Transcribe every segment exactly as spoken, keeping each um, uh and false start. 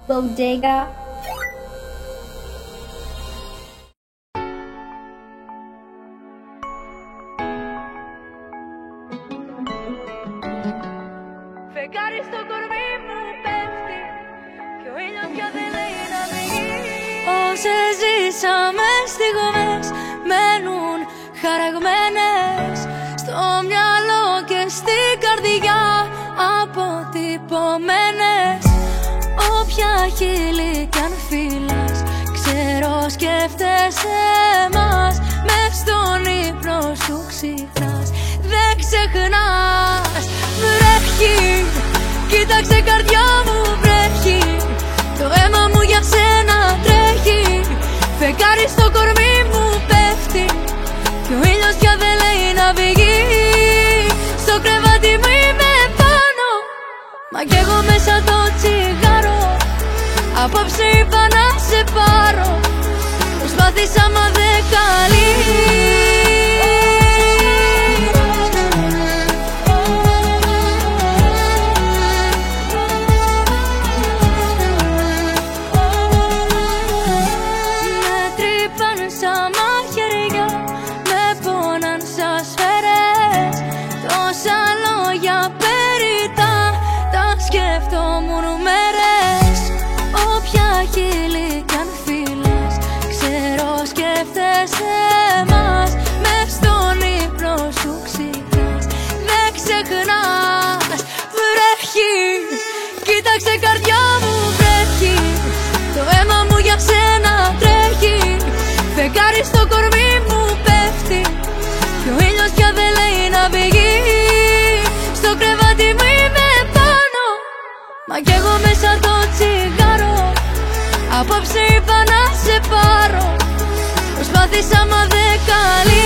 Bodega. Φεγγάρι στο κορμί μου πέφτει κι ο ήλιος πια δεν λέει να βγει. Όσες ζήσαμε στιγμές μένουν χαραγμένες στο μυαλό και στην καρδιά αποτυπωμένες. Όποια χείλη κι αν φύλας, ξέρω σκέφτεσαι μας. Μες στον ύπνο σου ξυπνάς, δεν ξεχνάς. Βρέχει, κοίταξε καρδιά μου βρέχει, το αίμα μου για σένα τρέχει. Φεγγάρι στο κορμί μου πέφτει κι ο ήλιος πια δεν λέει να βγει. Στο κρεβάτι μου είμαι πάνω, μα κι εγώ μέσα το τσιγάρο. Απόψε είπα να σε πάρω, προσπάθησα μα δεν καλεί. Με τρύπαν σαν μαχαιριά, με πόναν σαν σφαίρες. Τόσα λόγια περιτά, τα σκεφτόμουν μέρες. Όποια χείλη κι αν φύλας, ξέρω σκέφτεσαι μας. Μες στον ύπνο σου ξυπνάς, δεν ξεχνάς. Βρέχει, κοίταξε καρδιά μου βρέχει, το αίμα μου για σένα τρέχει. Φεγγάρι στο κορμί μου πέφτει κι ο ήλιος πια δεν λέει να βγει. Στο κρεβάτι μου είμαι πάνω, μα κι εγώ μέσα το τσιγάρο. Απόψε είπα να σε πάρω, προσπάθησα μα δεν καλεί.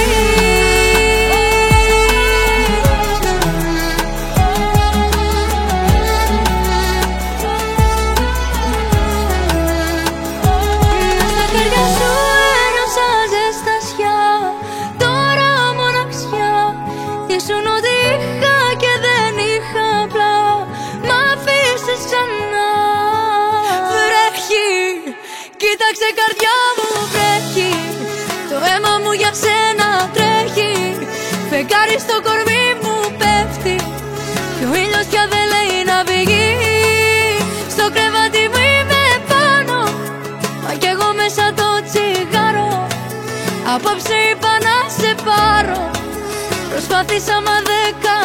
Στα χέρια σου ένιωσα ζεστασιά, τώρα μοναξιά. Ήσουν ό,τι είχα και δεν είχα απλά, μ' αφήσες ξανά. Βρέχει, κοίταξε καρδιά μου βρέχει, το αίμα μου για σένα τρέχει. Φεγγάρι στο κορμί μου πέφτει κι ο ήλιος πια δεν λέει να βγει. Στο κρεβάτι μου είμαι πάνω, μα κι εγώ μέσα το τσιγάρο. Απόψε είπα να σε πάρω, προσπάθησα μα δεν